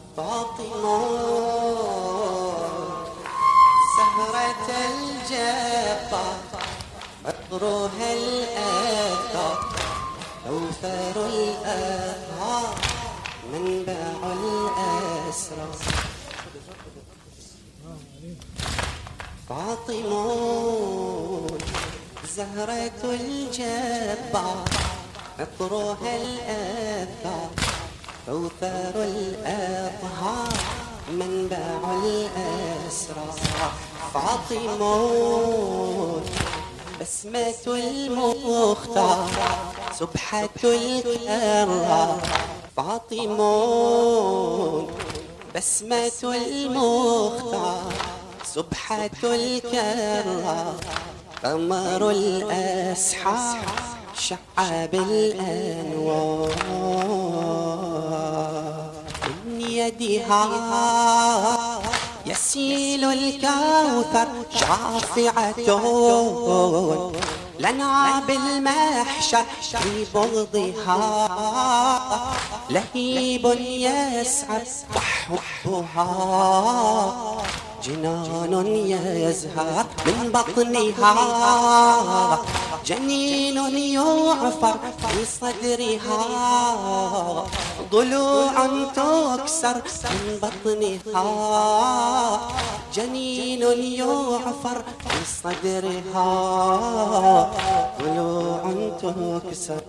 فاطمة زهرة الجبار عطرها الأثار كوثر الأطهار منبع الأسرار. فاطمة زهرة الجبار عطرها الأثار كوثر الأطهار منبع الأسرار. فاطمة بسمة المختار سبحة الكرار. فاطمة بسمة المختار سبحة الكرار. قمر الأسحار شع بالأنوار. من يدها يسيل الكوثر شافعة لنا بالمحشر. في بغضها لهيب يسعر وحبها جنان يزهر. من بطنها جنين يعفر في صدرها ضلوع تكسر. من بطنها جنين يعفر في صدرها ضلوع تكسر.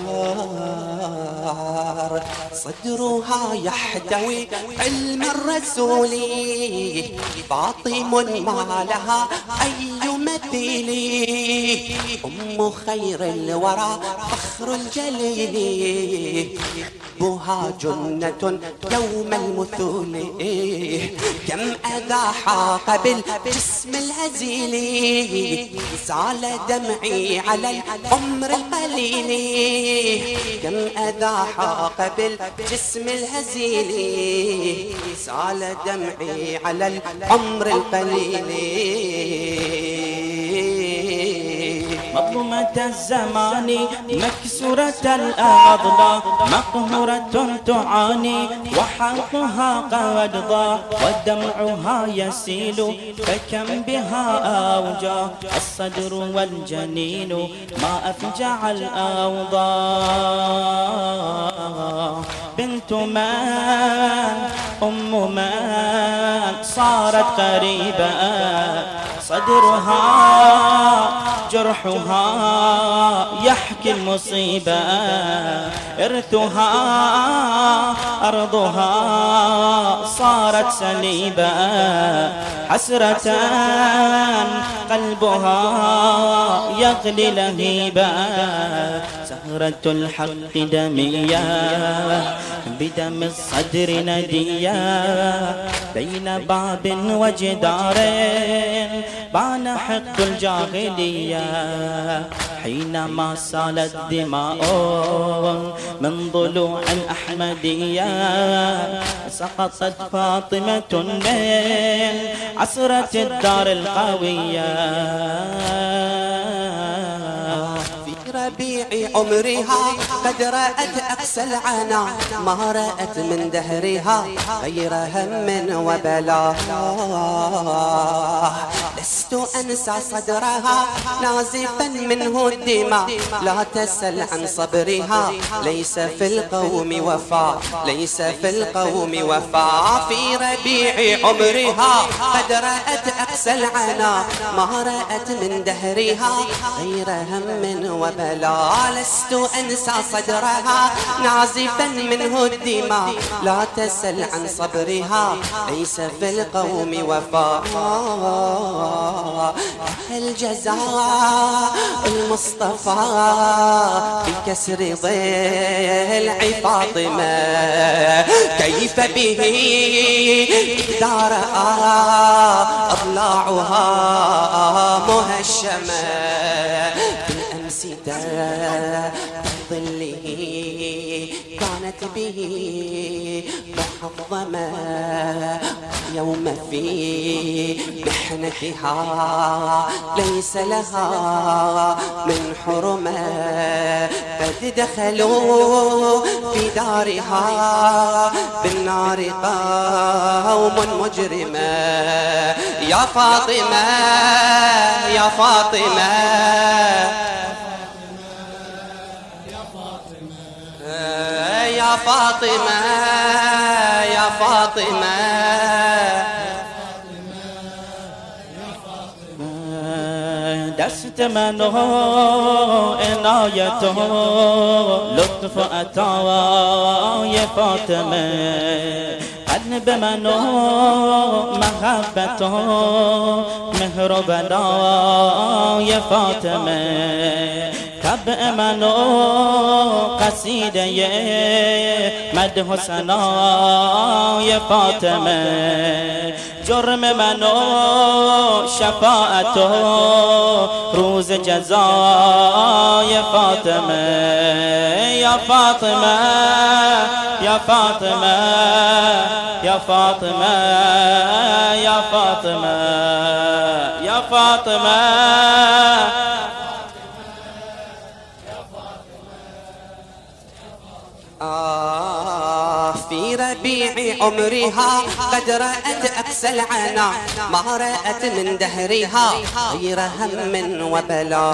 صدرها يحتوي علم الرسول فاطم ما لها أي مثيل. أم خير الورى فخر الجليل بها جنة يوم المثول. كم أذى حاق بالجسم الهزيل زال دمعي على العمر القليل. كم أذى حاق بالجسم الهزيل زال دمعي على العمر القليل. مظلومة الزمان مكسورة الأضلاع مقهورة تعاني وحقها قد ضاع ودمعها يسيل فكم بها أوجاع. الصدر والجنين ما أفجع الأوضاع. بنت من أم من صارت قريبة صدرها جرحها يحكي المصيبة. إرثها أرضها صارت سليبة حسرة قلبها يغلي لهيبة. زهرة الحق دمية بدم الصدر ندية بين باب وجدار بان حقد الجاهلية. حينما سالت دماء من ضلوع الأحمدية سقطت فاطمة من عسرة الدار القوية. ربيع عمرها قد رأت أقسى العنا ما رأت من دهرها غير هم وبلاء. لست أنسى صدرها نازفا منه الدماء لا تسل عن صبرها. ليس في القوم وفاء ليس في القوم وفاء. في ربيع عمرها قد رأت أقسى العنا ما رأت من دهرها غير هم وبلاء. لست أنسى صدرها نازفا منه الدماء لا تسل عن صبرها. ليس في القوم وفاء. الجزاء المصطفى بكسر ضلع فاطمة كيف به إذا رأى أضلاعها مهشمة. بالأمس ظله كان كانت به محظمة يوم في محنتها ليس لها من حرمة قد دخلوا في دارها بالنار قوم مجرمة يا فاطمة يا فاطمة يا فاطمة يا فاطمة دست منو عنایت لطف عطای فاطمه قلب منو محبت مهر و بلای فاطمه طبع منو قصیده مدح و ثنای فاطمه جرم منو شفاعت روز جزای فاطمه یا فاطمه یا فاطمه یا فاطمه یا فاطمه یا فاطمه في ربيع عمرها قد رأت أكس العنا ما رأت من دهرها غير هم وبلاء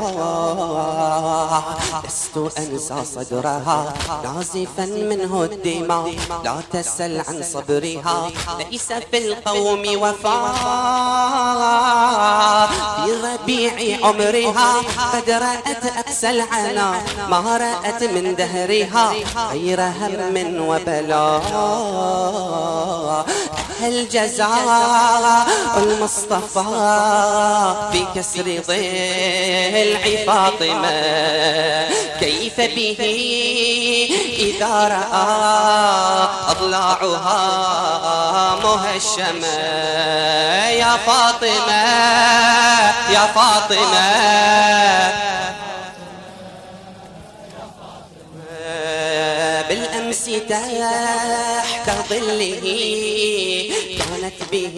لست أنسى صدرها نازفا منه الدماء لا تسل عن صبرها ليس في القوم وفاء في ربيع عمرها قد رأت أكس العنا ما رأت من دهرها غير هم وبلاء هل جزاء المصطفى في كسر ضلع فاطمة كيف به إذا رأى أضلاعها مهشمة يا فاطمة يا فاطمة بالأمس تحت ظله كانت به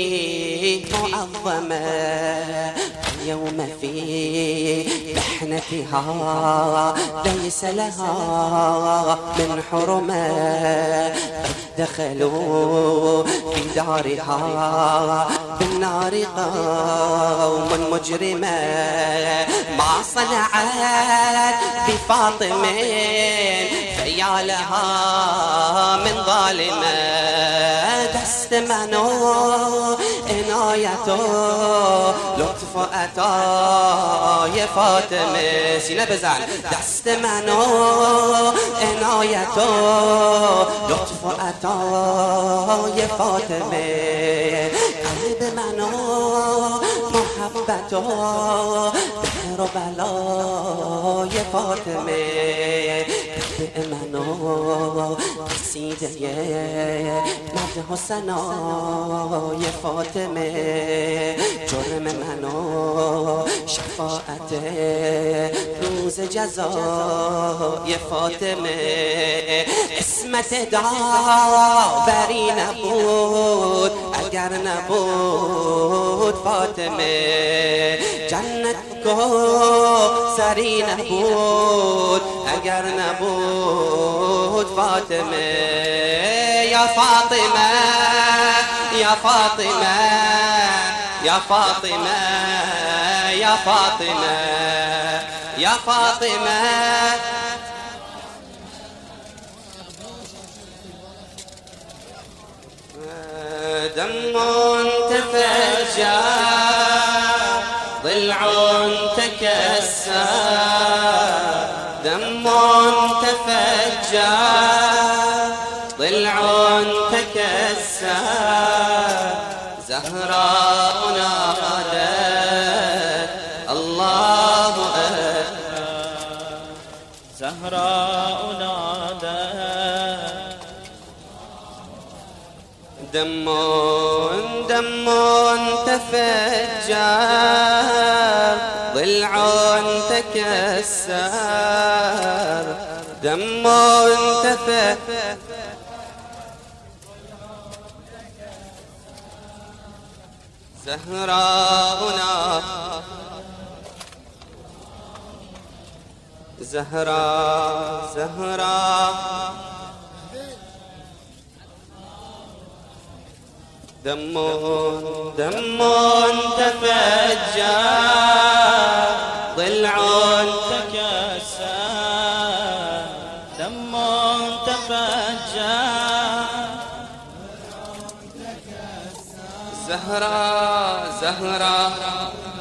معظمة اليوم في محنتها ليس لها من حرمة قد دخلوا في دارها بالنار قوم مجرمة ما صنعت بفاطمة فيا لها من ظالمة دست منو عنايته لطف عطای فاطمه سینه بزن دست منو عنايته لطف عطای فاطمه قلب منو محبته بحر و بلای فاطمه طبع منو قصیده مدح و ثنای فاطمه جرم منو شفاعت روز جزای فاطمه اسمت داوری نبود اگر نبود فاطمه جنت کو سری نبود اگر نبود فاطمه یا فاطمه یا فاطمه یا فاطمه یا فاطمه یا فاطمه دم تفجر ضلع تكسر دم تفجر ضلع تكسر زهراء نادت الله أكبر زهراء نادت دم تفجر ضلع تكسر دم تفى زهراؤنا زهراء دم تفجر ضلع تكسر دم تفجر زهراء